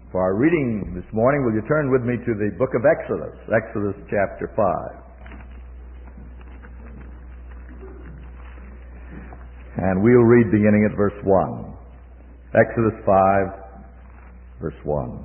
For our reading this morning, will you turn with me to the book of Exodus, Exodus chapter 5. And we'll read beginning at verse 1. Exodus 5, verse 1.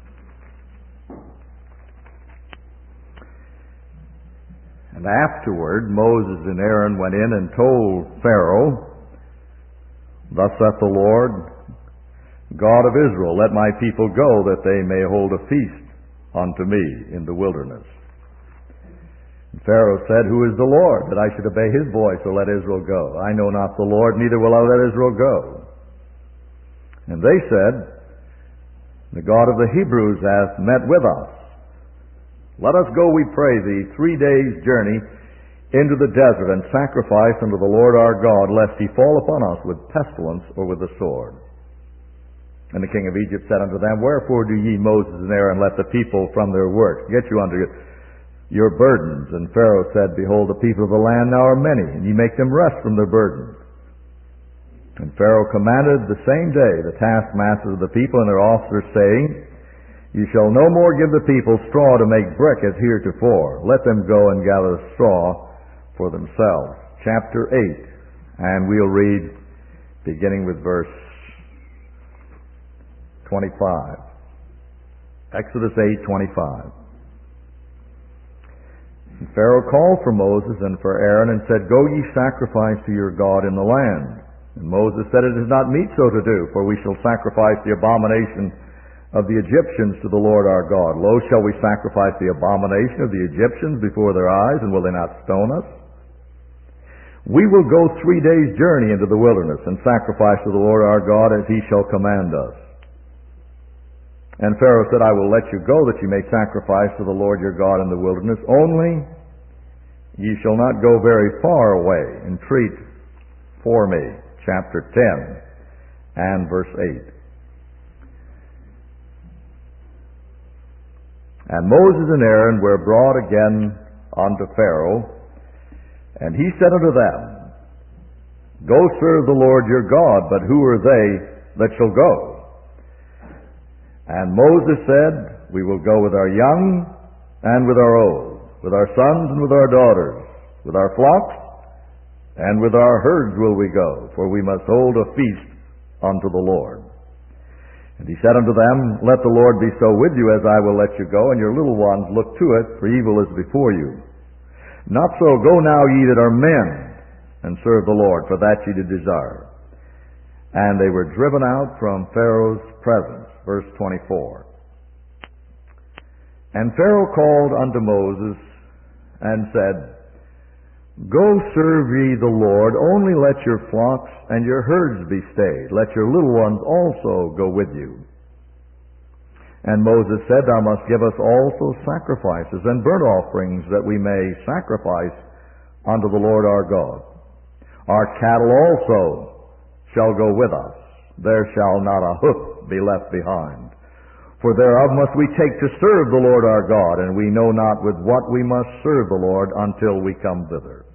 And afterward Moses and Aaron went in and told Pharaoh, "Thus saith the Lord, God of Israel, let my people go, that they may hold a feast unto me in the wilderness." And Pharaoh said, "Who is the Lord, that I should obey his voice, or let Israel go? I know not the Lord, neither will I let Israel go." And they said, "The God of the Hebrews hath met with us. Let us go, we pray thee, 3 days' journey into the desert, and sacrifice unto the Lord our God, lest he fall upon us with pestilence or with the sword." And the king of Egypt said unto them, "Wherefore do ye, Moses and Aaron, let the people from their works get you under your burdens?" And Pharaoh said, "Behold, the people of the land now are many, and ye make them rest from their burdens." And Pharaoh commanded the same day the taskmasters of the people and their officers, saying, "You shall no more give the people straw to make brick as heretofore. Let them go and gather straw for themselves." Chapter 8, and we'll read beginning with verse 25. Exodus 8:25. And Pharaoh called for Moses and for Aaron and said, "Go ye sacrifice to your God in the land." And Moses said, "It is not meet so to do, for we shall sacrifice the abomination of the Egyptians to the Lord our God. Lo, shall we sacrifice the abomination of the Egyptians before their eyes, and will they not stone us? We will go 3 days' journey into the wilderness, and sacrifice to the Lord our God as he shall command us." And Pharaoh said, "I will let you go, that you may sacrifice to the Lord your God in the wilderness. Only ye shall not go very far away. Entreat for me." Chapter 10 and verse 8. And Moses and Aaron were brought again unto Pharaoh, and he said unto them, "Go serve the Lord your God, but who are they that shall go?" And Moses said, "We will go with our young and with our old, with our sons and with our daughters, with our flocks and with our herds will we go, for we must hold a feast unto the Lord." And he said unto them, "Let the Lord be so with you as I will let you go, and your little ones look to it, for evil is before you. Not so, go now ye that are men, and serve the Lord, for that ye did desire." And they were driven out from Pharaoh's presence. Verse 24. And Pharaoh called unto Moses and said, "Go serve ye the Lord, only let your flocks and your herds be stayed. Let your little ones also go with you." And Moses said, "Thou must give us also sacrifices and burnt offerings, that we may sacrifice unto the Lord our God. Our cattle also shall go with us. There shall not a hoof be left behind. For thereof must we take to serve the Lord our God, and we know not with what we must serve the Lord until we come thither."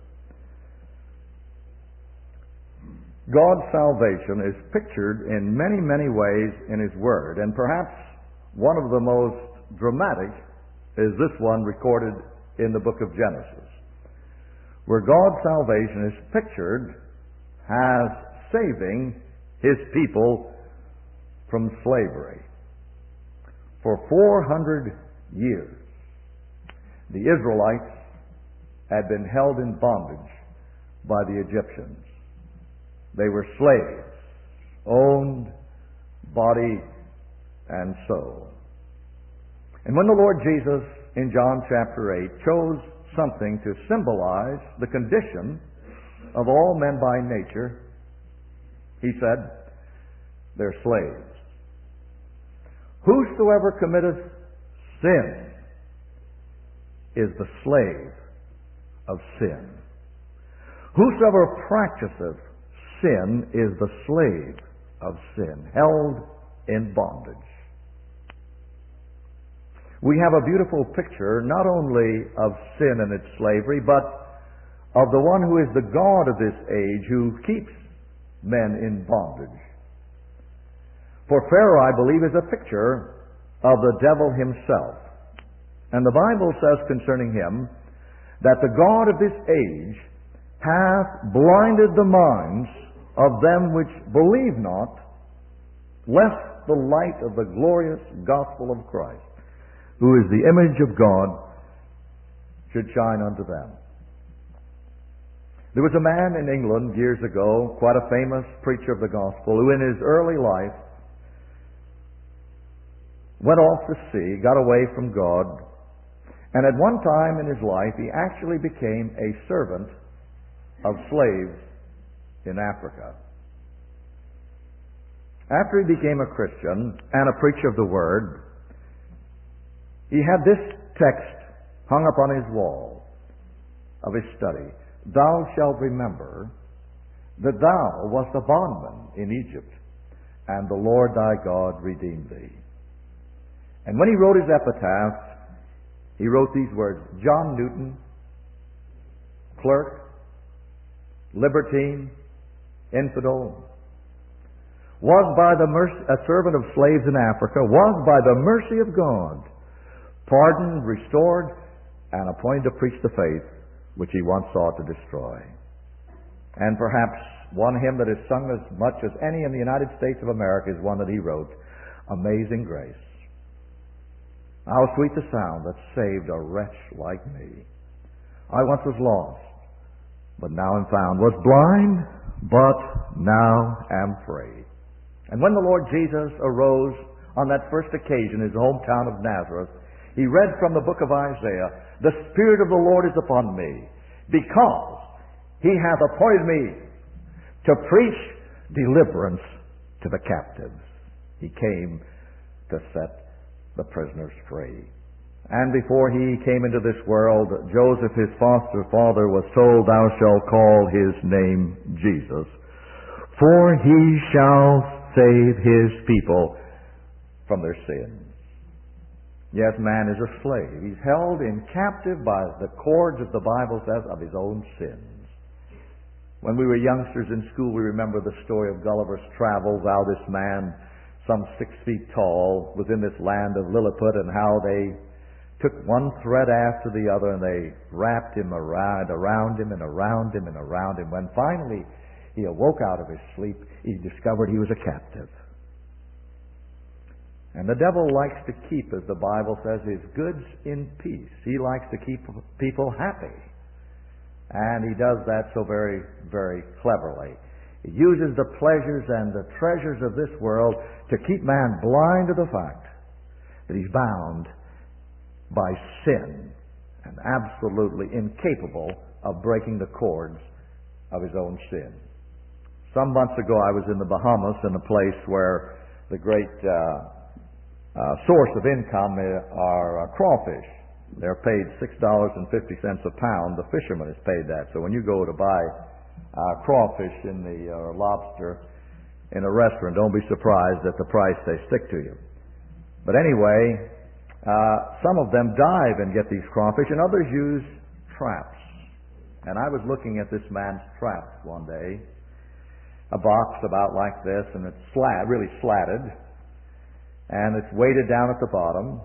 God's salvation is pictured in many, many ways in His Word, and perhaps one of the most dramatic is this one recorded in the book of Genesis, where God's salvation is pictured as saving His people from slavery. For 400 years, the Israelites had been held in bondage by the Egyptians. They were slaves, owned body and soul. And when the Lord Jesus, in John chapter 8, chose something to symbolize the condition of all men by nature, He said, "They're slaves. Whosoever committeth sin is the slave of sin. Whosoever practiseth sin is the slave of sin," held in bondage. We have a beautiful picture not only of sin and its slavery, but of the one who is the God of this age, who keeps men in bondage. For Pharaoh, I believe, is a picture of the devil himself. And the Bible says concerning him that the God of this age hath blinded the minds of them which believe not, lest the light of the glorious gospel of Christ, who is the image of God, should shine unto them. There was a man in England years ago, quite a famous preacher of the gospel, who in his early life went off to sea, got away from God, and at one time in his life he actually became a servant of slaves in Africa. After he became a Christian and a preacher of the Word, he had this text hung up on his wall of his study. Thou shalt remember that thou wast a bondman in Egypt, and the Lord thy God redeemed thee. And when he wrote his epitaph, he wrote these words: John Newton, clerk, libertine, infidel, was by the mercy, a servant of slaves in Africa, was by the mercy of God pardoned, restored, and appointed to preach the faith which he once sought to destroy. And perhaps one hymn that is sung as much as any in the United States of America is one that he wrote, Amazing Grace. How sweet the sound that saved a wretch like me. I once was lost, but now am found, was blind, but now am free. And when the Lord Jesus arose on that first occasion in his hometown of Nazareth, he read from the book of Isaiah, The Spirit of the Lord is upon me, because he hath appointed me to preach deliverance to the captives. He came to set the prisoners free. And before he came into this world, Joseph, his foster father, was told, Thou shalt call his name Jesus, for he shall save his people from their sins. Yes, man is a slave. He's held in captive by the cords, as the Bible says, of his own sins. When we were youngsters in school, we remember the story of Gulliver's Travels, how this man, some 6 feet tall, was in this land of Lilliput, and how they took one thread after the other and they wrapped him around him and around him and around him. When finally he awoke out of his sleep, he discovered he was a captive. And the devil likes to keep, as the Bible says, his goods in peace. He likes to keep people happy. And he does that so very, very cleverly. He uses the pleasures and the treasures of this world to keep man blind to the fact that he's bound by sin and absolutely incapable of breaking the cords of his own sin. Some months ago I was in the Bahamas, in a place where the great source of income are crawfish. They're paid $6.50 a pound. The fisherman is paid that. So when you go to buy crawfish or lobster in a restaurant, don't be surprised at the price they stick to you. But anyway, some of them dive and get these crawfish, and others use traps. And I was looking at this man's traps one day, a box about like this, and it's really slatted, and it's weighted down at the bottom,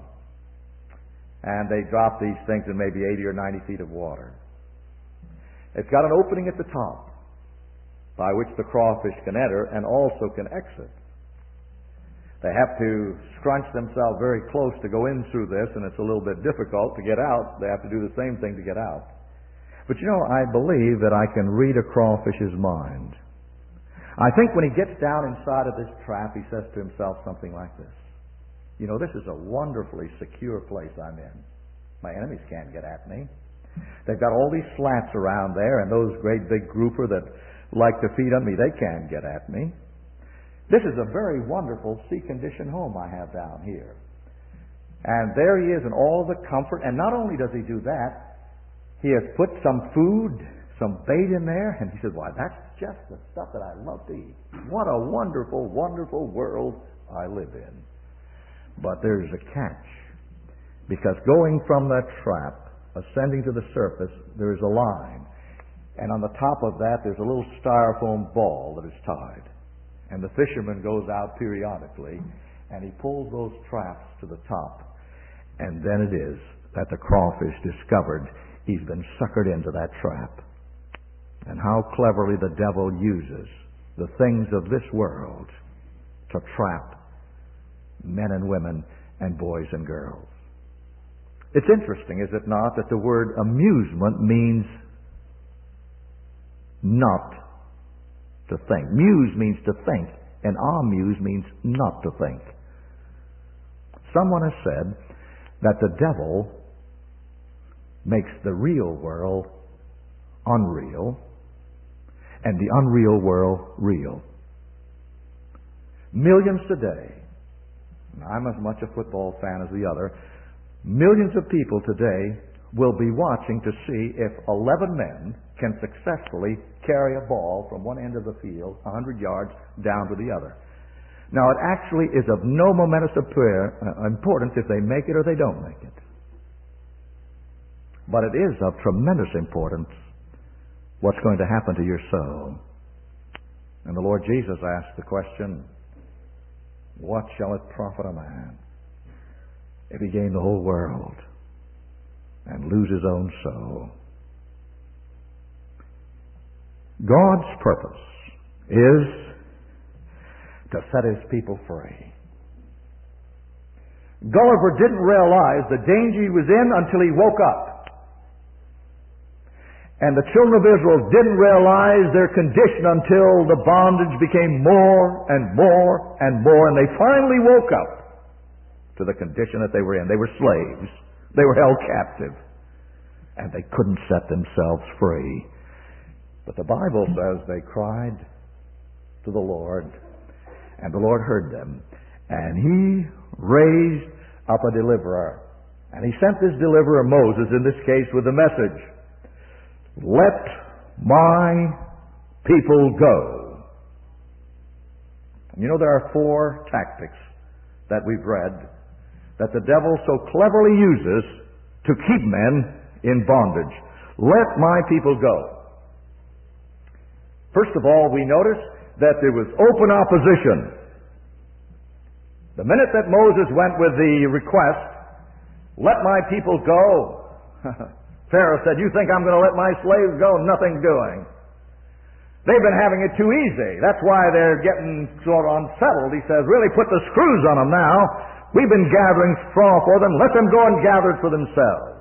and they drop these things in maybe 80 or 90 feet of water. It's got an opening at the top by which the crawfish can enter and also can exit. They have to scrunch themselves very close to go in through this, and it's a little bit difficult to get out. They have to do the same thing to get out. But you know, I believe that I can read a crawfish's mind. I think when he gets down inside of this trap, he says to himself something like this. You know, this is a wonderfully secure place I'm in. My enemies can't get at me. They've got all these slats around there, and those great big grouper that like to feed on me, they can't get at me. This is a very wonderful sea-conditioned home I have down here. And there he is in all the comfort, and not only does he do that, he has put some food, some bait in there, and he says, why, that's just the stuff that I love to eat. What a wonderful, wonderful world I live in. But there's a catch. Because going from that trap, ascending to the surface, there is a line. And on the top of that, there's a little styrofoam ball that is tied. And the fisherman goes out periodically and he pulls those traps to the top. And then it is that the crawfish discovered he's been suckered into that trap. And how cleverly the devil uses the things of this world to trap men and women and boys and girls. It's interesting, is it not, that the word amusement means not to think. Muse means to think, and amuse means not to think. Someone has said that the devil makes the real world unreal and the unreal world real. Millions today, and I'm as much a football fan as the other, millions of people today will be watching to see if 11 men can successfully carry a ball from one end of the field 100 yards down to the other. Now, it actually is of no momentous importance if they make it or they don't make it. But it is of tremendous importance what's going to happen to your soul. And the Lord Jesus asked the question, what shall it profit a man if he gain the whole world and lose his own soul? God's purpose is to set his people free. Gulliver didn't realize the danger he was in until he woke up. And the children of Israel didn't realize their condition until the bondage became more and more and more, and they finally woke up to the condition that they were in. They were slaves. They were held captive. And they couldn't set themselves free. But the Bible says they cried to the Lord, and the Lord heard them. And he raised up a deliverer. And he sent this deliverer, Moses, in this case, with the message, let my people go. You know, there are 4 tactics that we've read that the devil so cleverly uses to keep men in bondage. Let my people go. First of all, we notice that there was open opposition. The minute that Moses went with the request, let my people go, Pharaoh said, you think I'm going to let my slaves go? Nothing doing. They've been having it too easy. That's why they're getting sort of unsettled. He says, really put the screws on them now. We've been gathering straw for them. Let them go and gather it for themselves.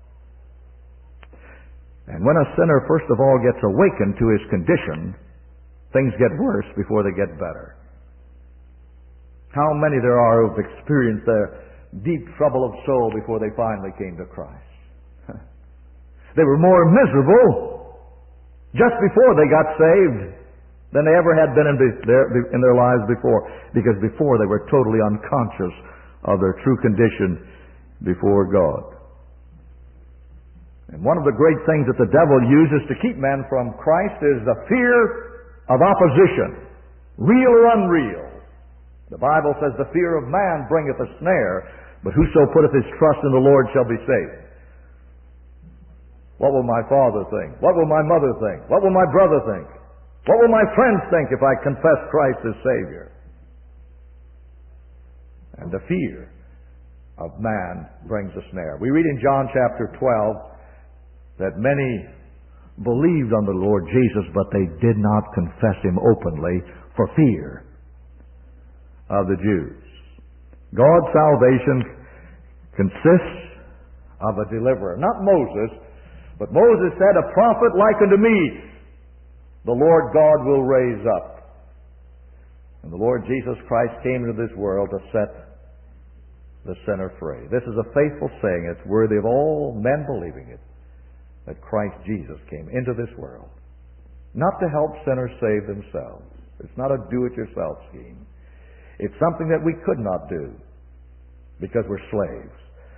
And when a sinner, first of all, gets awakened to his condition, things get worse before they get better. How many there are who've experienced their deep trouble of soul before they finally came to Christ. They were more miserable just before they got saved than they ever had been in their lives before, because before they were totally unconscious of their true condition before God. And one of the great things that the devil uses to keep men from Christ is the fear of opposition, real or unreal. The Bible says the fear of man bringeth a snare, but whoso putteth his trust in the Lord shall be saved. What will my father think? What will my mother think? What will my brother think? What will my friends think if I confess Christ as Savior? And the fear of man brings a snare. We read in John chapter 12 that many believed on the Lord Jesus, but they did not confess Him openly for fear of the Jews. God's salvation consists of a deliverer, not Moses, but Moses said, a prophet like unto me, the Lord God will raise up. And the Lord Jesus Christ came into this world to set the sinner free. This is a faithful saying. It's worthy of all men believing it, that Christ Jesus came into this world, not to help sinners save themselves. It's not a do-it-yourself scheme. It's something that we could not do because we're slaves.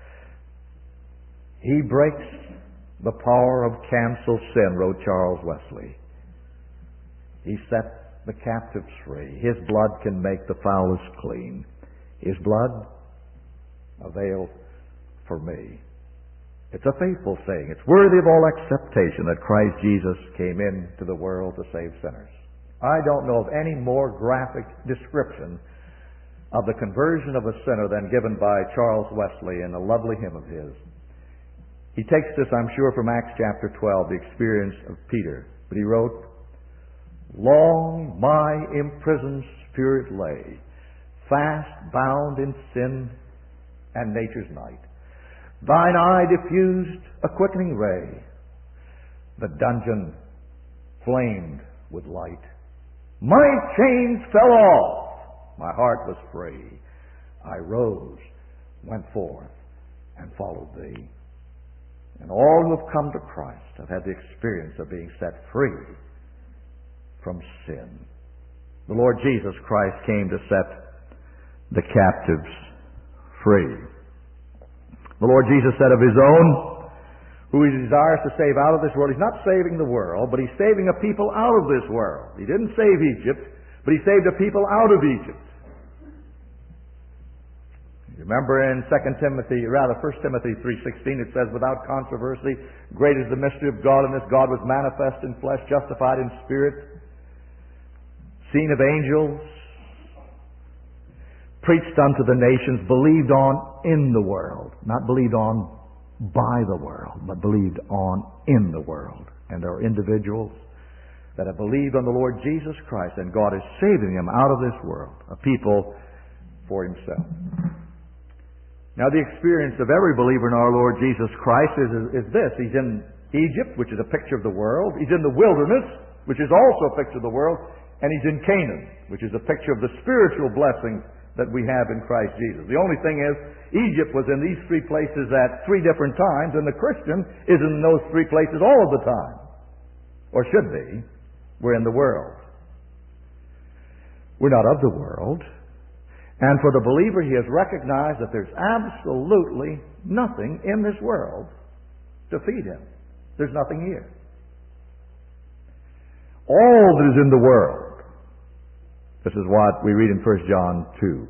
He breaks the power of cancel sin, wrote Charles Wesley. He set the captives free. His blood can make the foulest clean. His blood availed for me. It's a faithful saying. It's worthy of all acceptation that Christ Jesus came into the world to save sinners. I don't know of any more graphic description of the conversion of a sinner than given by Charles Wesley in a lovely hymn of his. He takes this, I'm sure, from Acts chapter 12, the experience of Peter. But he wrote, "Long my imprisoned spirit lay, fast bound in sin and nature's night. Thine eye diffused a quickening ray. The dungeon flamed with light. My chains fell off. My heart was free. I rose, went forth, and followed thee." And all who have come to Christ have had the experience of being set free from sin. The Lord Jesus Christ came to set the captives free. The Lord Jesus said of His own, who He desires to save out of this world, He's not saving the world, but He's saving a people out of this world. He didn't save Egypt, but He saved a people out of Egypt. You remember in 1 Timothy 3:16, it says, "Without controversy, great is the mystery of godliness. God was manifest in flesh, justified in spirit, seen of angels, preached unto the nations, believed on in the world." Not believed on by the world, but believed on in the world. And there are individuals that have believed on the Lord Jesus Christ, and God is saving them out of this world, a people for Himself. Now, the experience of every believer in our Lord Jesus Christ is this. He's in Egypt, which is a picture of the world. He's in the wilderness, which is also a picture of the world. And He's in Canaan, which is a picture of the spiritual blessings that we have in Christ Jesus. The only thing is, Egypt was in these three places at three different times, and the Christian is in those three places all of the time. Or should be. We're in the world. We're not of the world. And for the believer, he has recognized that there's absolutely nothing in this world to feed him. There's nothing here. All that is in the world. This is what we read in 1 John 2.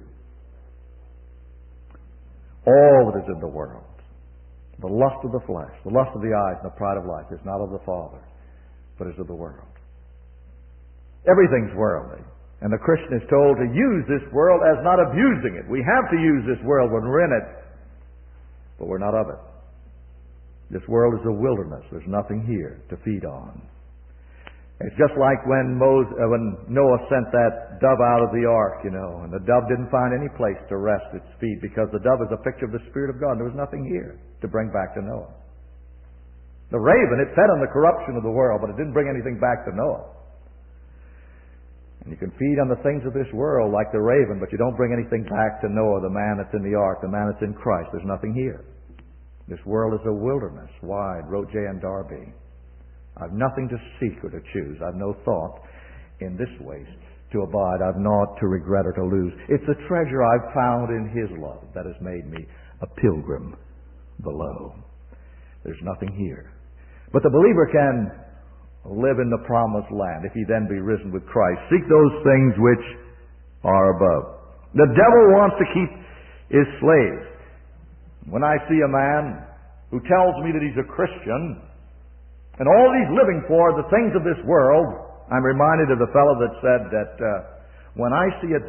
All that is in the world. The lust of the flesh, the lust of the eyes, and the pride of life is not of the Father, but is of the world. Everything's worldly. And the Christian is told to use this world as not abusing it. We have to use this world when we're in it, but we're not of it. This world is a wilderness. There's nothing here to feed on. It's just like when Noah sent that dove out of the ark, and the dove didn't find any place to rest its feet because the dove is a picture of the Spirit of God. There was nothing here to bring back to Noah. The raven, it fed on the corruption of the world, but it didn't bring anything back to Noah. And you can feed on the things of this world like the raven, but you don't bring anything back to Noah, the man that's in the ark, the man that's in Christ. There's nothing here. This world is a wilderness, wide, wrote J.N. Darby. I've nothing to seek or to choose. I've no thought in this waste to abide. I've naught to regret or to lose. It's a treasure I've found in His love that has made me a pilgrim below. There's nothing here. But the believer can live in the promised land if he then be risen with Christ. Seek those things which are above. The devil wants to keep his slaves. When I see a man who tells me that he's a Christian and all he's living for the things of this world, I'm reminded of the fellow that said that when I see a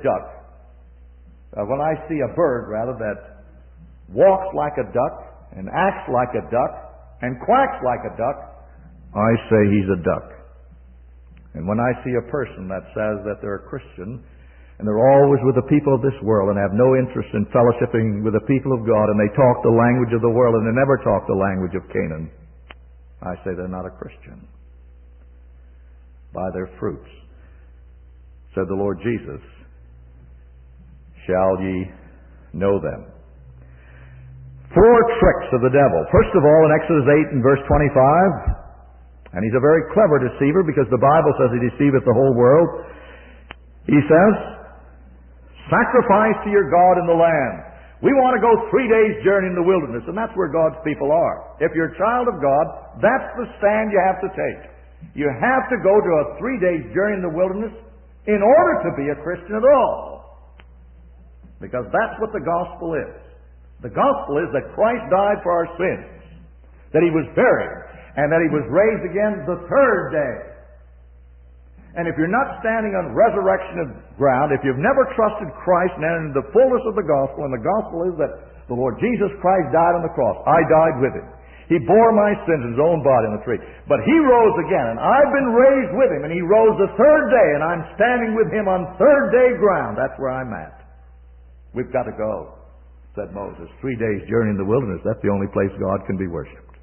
bird that walks like a duck and acts like a duck and quacks like a duck, I say he's a duck. And when I see a person that says that they're a Christian and they're always with the people of this world and have no interest in fellowshipping with the people of God, and they talk the language of the world and they never talk the language of Canaan, I say they're not a Christian. By their fruits, said the Lord Jesus, shall ye know them. 4 tricks of the devil. First of all, in Exodus 8 and verse 25, and he's a very clever deceiver because the Bible says he deceiveth the whole world. He says, sacrifice to your God in the land. We want to go 3 days' journey in the wilderness, and that's where God's people are. If you're a child of God, that's the stand you have to take. You have to go to a 3 days' journey in the wilderness in order to be a Christian at all. Because that's what the gospel is. The gospel is that Christ died for our sins, that He was buried, and that He was raised again the 3rd day. And if you're not standing on resurrection ground, if you've never trusted Christ and entered the fullness of the gospel, and the gospel is that the Lord Jesus Christ died on the cross, I died with Him. He bore my sins in His own body on the tree. But He rose again, and I've been raised with Him, and He rose the third day, and I'm standing with Him on third day ground. That's where I'm at. We've got to go, said Moses. 3 days' journey in the wilderness. That's the only place God can be worshipped.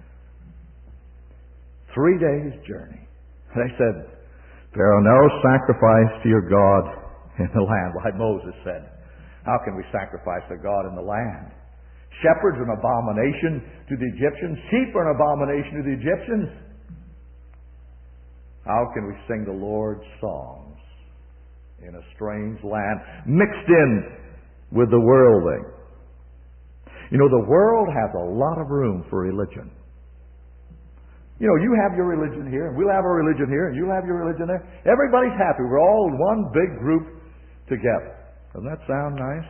3 days' journey. They said, Pharaoh, no sacrifice to your God in the land, like Moses said. How can we sacrifice to God in the land? Shepherds are an abomination to the Egyptians. Sheep are an abomination to the Egyptians. How can we sing the Lord's songs in a strange land, mixed in with the worldling? You know, the world has a lot of room for religion. You know, you have your religion here, and we'll have our religion here, and you'll have your religion there. Everybody's happy. We're all in one big group together. Doesn't that sound nice?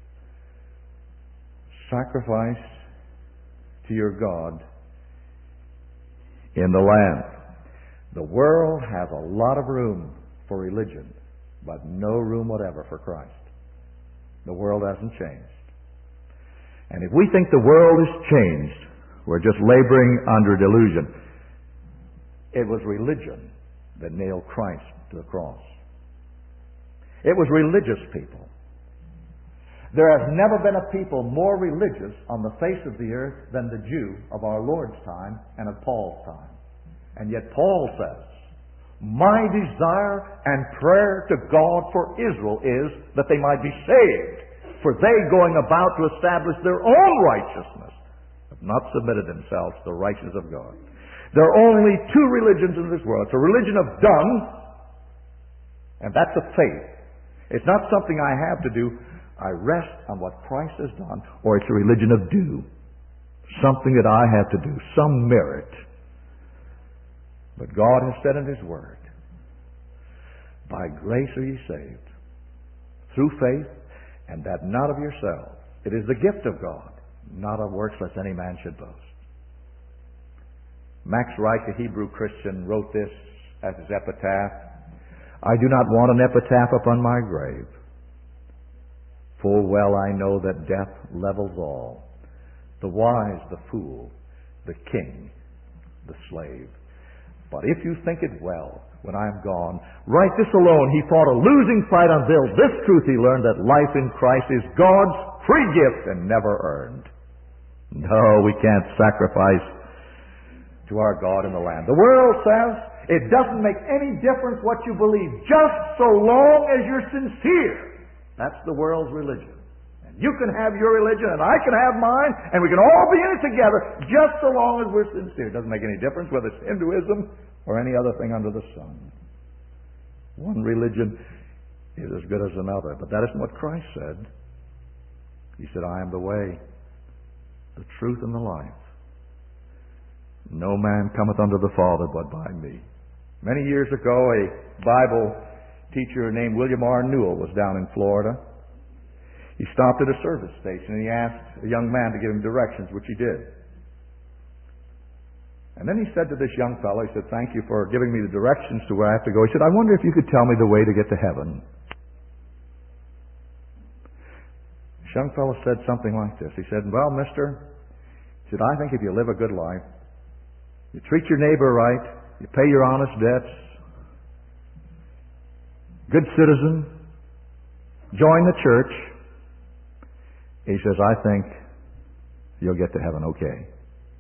Sacrifice to your God in the land. The world has a lot of room for religion, but no room whatever for Christ. The world hasn't changed. And if we think the world has changed, we're just laboring under delusion. It was religion that nailed Christ to the cross. It was religious people. There has never been a people more religious on the face of the earth than the Jew of our Lord's time and of Paul's time. And yet Paul says, my desire and prayer to God for Israel is that they might be saved. For they, going about to establish their own righteousness, have not submitted themselves to the righteousness of God. There are only two religions in this world. It's a religion of done, and that's a faith. It's not something I have to do. I rest on what Christ has done. Or it's a religion of do. Something that I have to do. Some merit. But God has said in His Word, by grace are ye saved, through faith, and that not of yourselves. It is the gift of God, not of works, lest any man should boast. Max Reich, a Hebrew Christian, wrote this as his epitaph. I do not want an epitaph upon my grave. Full well I know that death levels all. The wise, the fool, the king, the slave. But if you think it well, when I am gone, write this alone. He fought a losing fight until this truth he learned, that life in Christ is God's free gift and never earned. No, we can't sacrifice to our God in the land. The world says it doesn't make any difference what you believe, just so long as you're sincere. That's the world's religion. And you can have your religion and I can have mine, and we can all be in it together just so long as we're sincere. It doesn't make any difference whether it's Hinduism or any other thing under the sun. One religion is as good as another, but that isn't what Christ said. He said, I am the way, the truth, and the life. No man cometh unto the Father but by me. Many years ago, a Bible teacher named William R. Newell was down in Florida. He stopped at a service station and he asked a young man to give him directions, which he did. And then he said to this young fellow, he said, thank you for giving me the directions to where I have to go. He said, I wonder if you could tell me the way to get to heaven. This young fellow said something like this. He said, well, mister, he said, I think if you live a good life, you treat your neighbor right, you pay your honest debts, good citizen, join the church, he says, I think you'll get to heaven okay.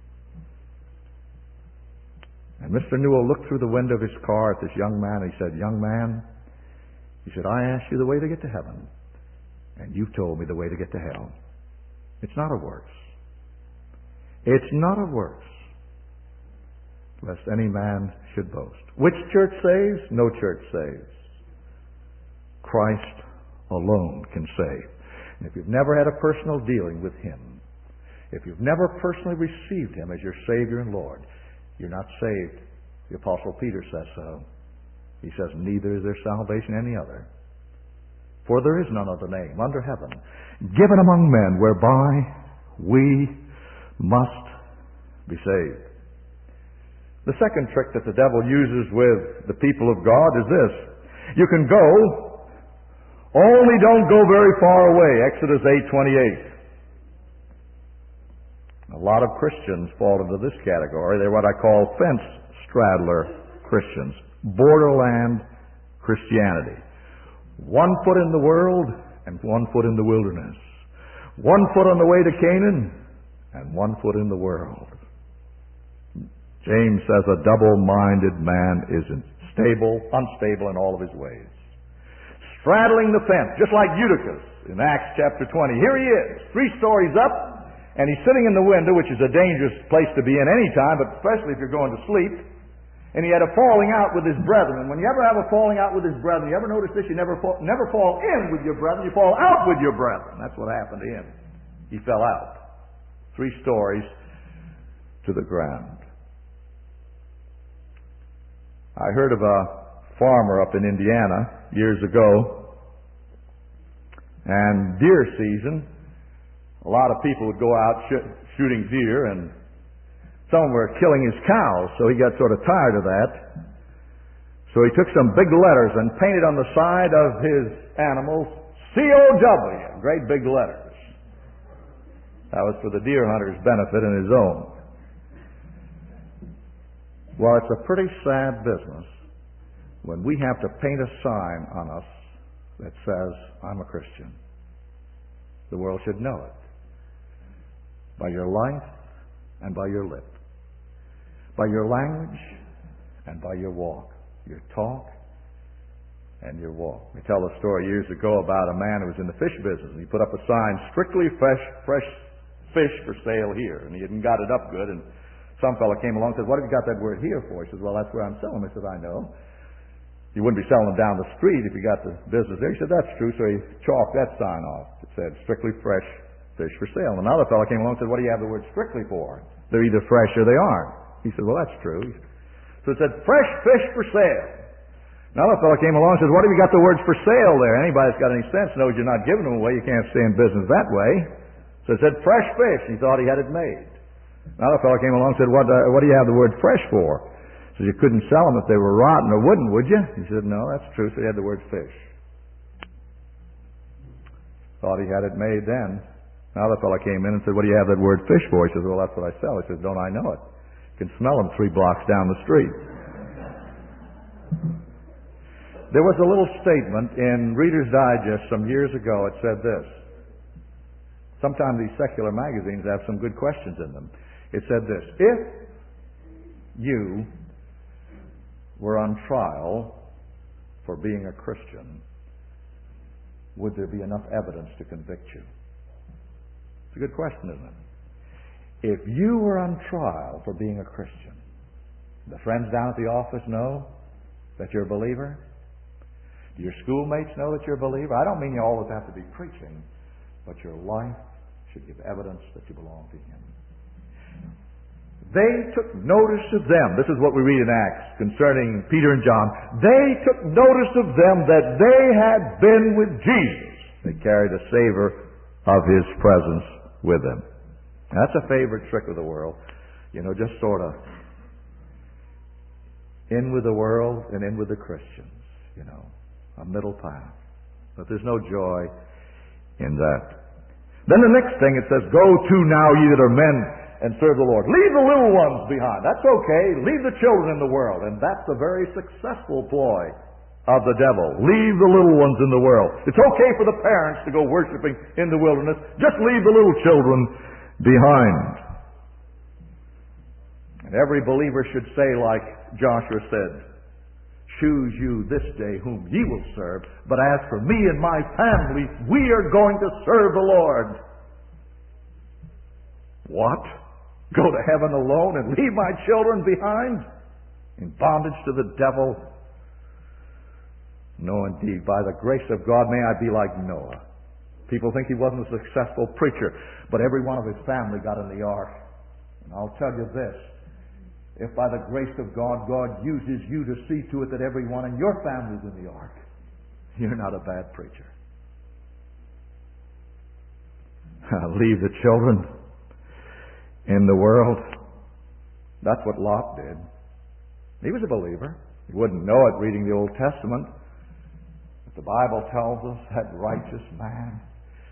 And Mr. Newell looked through the window of his car at this young man and he said, young man, he said, I asked you the way to get to heaven, and you told me the way to get to hell. It's not of works. It's not of works, lest any man should boast. Which church saves? No church saves. Christ alone can save. And if you've never had a personal dealing with Him, if you've never personally received Him as your Savior and Lord, you're not saved. The Apostle Peter says so. He says, neither is there salvation any other. For there is none other name under heaven given among men whereby we must be saved. The second trick that the devil uses with the people of God is this. You can go, only don't go very far away. Exodus 8:28. A lot of Christians fall into this category. They're what I call fence straddler Christians. Borderland Christianity. 1 foot in the world and 1 foot in the wilderness. 1 foot on the way to Canaan and 1 foot in the world. James says a double-minded man is unstable in all of his ways. Straddling the fence, just like Eutychus in Acts chapter 20. Here he is, 3 stories up, and he's sitting in the window, which is a dangerous place to be in any time, but especially if you're going to sleep. And he had a falling out with his brethren. And when you ever have a falling out with his brethren, you ever notice this? You never fall in with your brethren, you fall out with your brethren. That's what happened to him. He fell out 3 stories to the ground. I heard of a farmer up in Indiana years ago, and deer season, a lot of people would go out shooting deer, and some were killing his cows, so he got sort of tired of that. So he took some big letters and painted on the side of his animals, C-O-W, great big letters. That was for the deer hunter's benefit and his own. Well, it's a pretty sad business when we have to paint a sign on us that says, I'm a Christian. The world should know it. By your life and by your lip. By your language and by your walk. Your talk and your walk. We tell a story years ago about a man who was in the fish business. And he put up a sign, strictly fresh fish for sale here. And he hadn't got it up good. And some fellow came along and said, what have you got that word here for? He said, well, that's where I'm selling them. He said, I know. You wouldn't be selling them down the street if you got the business there. He said, that's true. So he chalked that sign off. It said, strictly fresh fish for sale. And another fellow came along and said, what do you have the word strictly for? They're either fresh or they aren't. He said, well, that's true. So it said, fresh fish for sale. Another fellow came along and said, what have you got the words for sale there? Anybody that's got any sense knows you're not giving them away. You can't stay in business that way. So it said, fresh fish. He thought he had it made. Another fellow came along and said, what do you have the word fresh for? He said, you couldn't sell them if they were rotten or wooden, would you? He said, no, that's true. So he had the word fish. Thought he had it made then. Another fellow came in and said, what do you have that word fish for? He said, well, that's what I sell. He said, don't I know it? You can smell them 3 blocks down the street. There was a little statement in Reader's Digest some years ago. It said this. Sometimes these secular magazines have some good questions in them. It said this. If you were on trial for being a Christian, would there be enough evidence to convict you? It's a good question, isn't it? If you were on trial for being a Christian, the friends down at the office know that you're a believer? Do your schoolmates know that you're a believer? I don't mean you always have to be preaching, but your life should give evidence that you belong to Him. They took notice of them. This is what we read in Acts concerning Peter and John. They took notice of them that they had been with Jesus. They carried a savor of His presence with them. That's a favorite trick of the world. You know, just sort of in with the world and in with the Christians. You know, a middle path. But there's no joy in that. Then the next thing it says, go to now ye that are men and serve the Lord. Leave the little ones behind. That's okay. Leave the children in the world. And that's a very successful ploy of the devil. Leave the little ones in the world. It's okay for the parents to go worshiping in the wilderness. Just leave the little children behind. And every believer should say like Joshua said, choose you this day whom ye will serve, but as for me and my family, we are going to serve the Lord. What? Go to heaven alone and leave my children behind? In bondage to the devil? No, indeed. By the grace of God, may I be like Noah. People think he wasn't a successful preacher, but every one of his family got in the ark. And I'll tell you this, if by the grace of God, God uses you to see to it that everyone in your family's in the ark, you're not a bad preacher. Leave the children in the world. That's what Lot did. He was a believer. He wouldn't know it reading the Old Testament. But the Bible tells us that righteous man,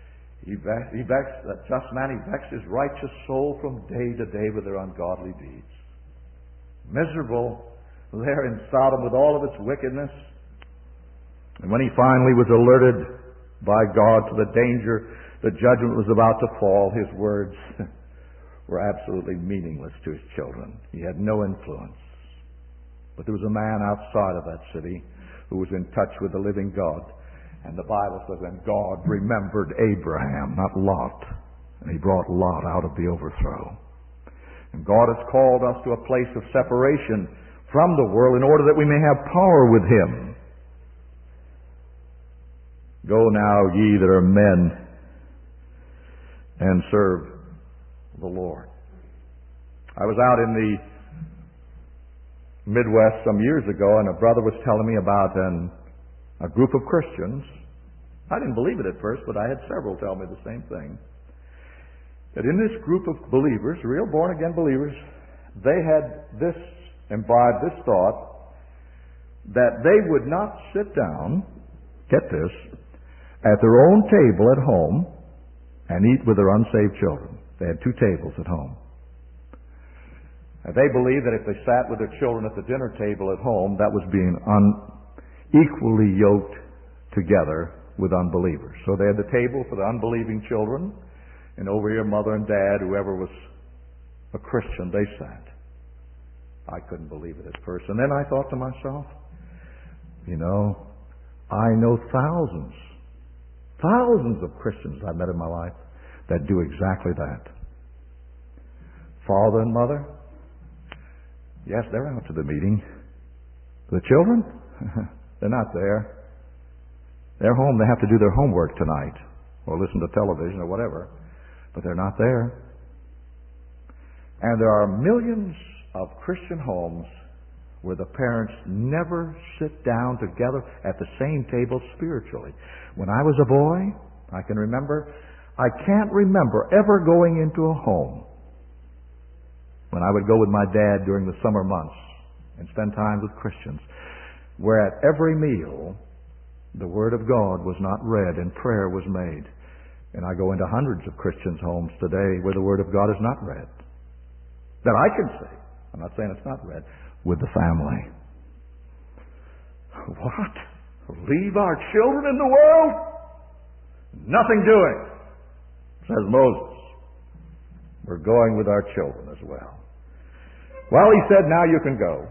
that just man, he vexed his righteous soul from day to day with their ungodly deeds. Miserable there in Sodom with all of its wickedness. And when he finally was alerted by God to the danger, the judgment was about to fall, his words were absolutely meaningless to his children. He had no influence. But there was a man outside of that city who was in touch with the living God. And the Bible says, and God remembered Abraham, not Lot. And he brought Lot out of the overthrow. And God has called us to a place of separation from the world in order that we may have power with Him. Go now, ye that are men, and serve the Lord. I was out in the Midwest some years ago, and a brother was telling me about a group of Christians. I didn't believe it at first, but I had several tell me the same thing. That in this group of believers, real born-again believers, they had imbibed this thought that they would not sit down, get this, at their own table at home and eat with their unsaved children. They had 2 tables at home. And they believed that if they sat with their children at the dinner table at home, that was being unequally yoked together with unbelievers. So they had the table for the unbelieving children, and over here, mother and dad, whoever was a Christian, they sat. I couldn't believe it at first. And then I thought to myself, I know thousands of Christians I've met in my life that do exactly that. Father and mother, yes, they're out to the meeting. The children, they're not there. They're home. They have to do their homework tonight or listen to television or whatever, but they're not there. And there are millions of Christian homes where the parents never sit down together at the same table spiritually. When I was a boy, I can't remember ever going into a home when I would go with my dad during the summer months and spend time with Christians, where at every meal the Word of God was not read and prayer was made. And I go into hundreds of Christians' homes today where the Word of God is not read. That I can say, I'm not saying it's not read, with the family. What? Leave our children in the world? Nothing doing, says Moses. We're going with our children as well. Well, he said, now you can go.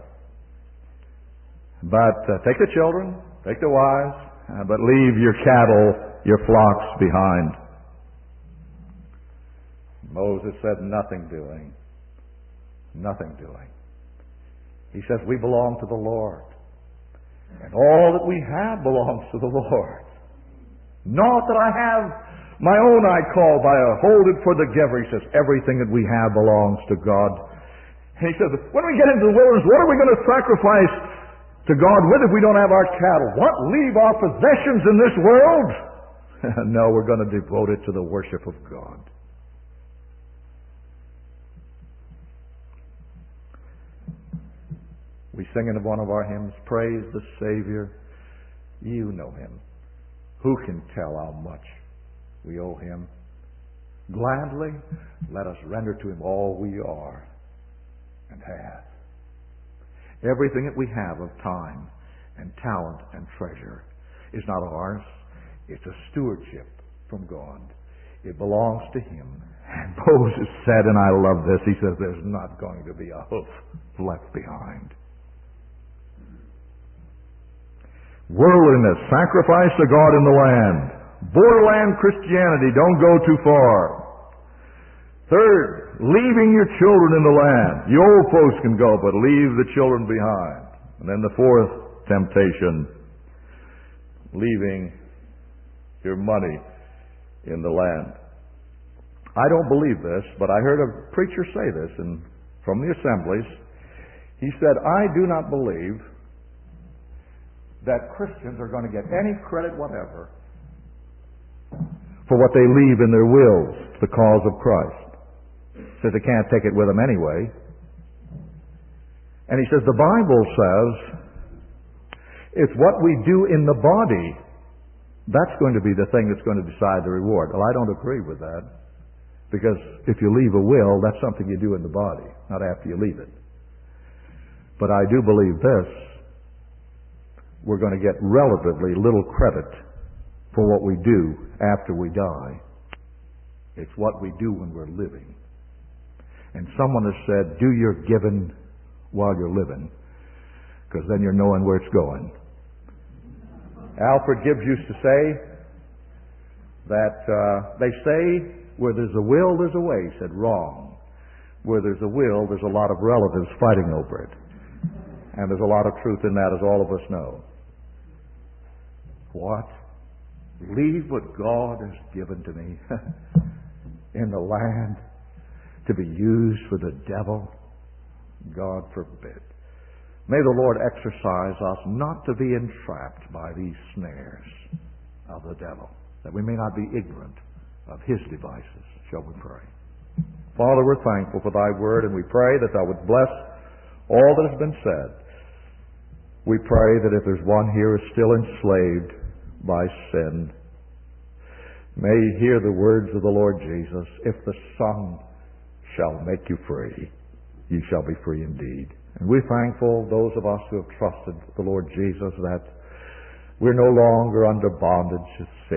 But take the children, take the wives, but leave your cattle, your flocks behind. Moses said, nothing doing. Nothing doing. He says, we belong to the Lord. And all that we have belongs to the Lord. Not that I have my own I call by a hold it for the giver. He says, everything that we have belongs to God. And he says, when we get into the wilderness, what are we going to sacrifice to God with if we don't have our cattle? What? Leave our possessions in this world? No, we're going to devote it to the worship of God. We sing in one of our hymns, praise the Savior. You know Him. Who can tell how much we owe Him? Gladly, let us render to Him all we are and have. Everything that we have of time and talent and treasure is not ours. It's a stewardship from God. It belongs to Him. And Moses said, and I love this, he says, there's not going to be a hoof left behind. Worldliness, sacrifice to God in the land. Borderland Christianity, don't go too far. Third, leaving your children in the land. The old folks can go, but leave the children behind. And then the fourth temptation, leaving your money in the land. I don't believe this, but I heard a preacher say this from the assemblies. He said, I do not believe that Christians are going to get any credit whatever for what they leave in their wills to the cause of Christ. Says they can't take it with them anyway. And he says, the Bible says, it's what we do in the body that's going to be the thing that's going to decide the reward. Well, I don't agree with that. Because if you leave a will, that's something you do in the body, not after you leave it. But I do believe this. We're going to get relatively little credit for what we do after we die. It's what we do when we're living. And someone has said, do your giving while you're living, because then you're knowing where it's going. Alfred Gibbs used to say that they say where there's a will, there's a way. He said, wrong. Where there's a will, there's a lot of relatives fighting over it. And there's a lot of truth in that, as all of us know. What? Leave what God has given to me in the land to be used for the devil? God forbid. May the Lord exercise us not to be entrapped by these snares of the devil, that we may not be ignorant of his devices. Shall we pray? Father, we're thankful for thy word, and we pray that thou would bless all that has been said. We pray that if there's one here who is still enslaved by sin, may he hear the words of the Lord Jesus, if the Son shall make you free, you shall be free indeed. And we're thankful, those of us who have trusted the Lord Jesus, that we're no longer under bondage to sin.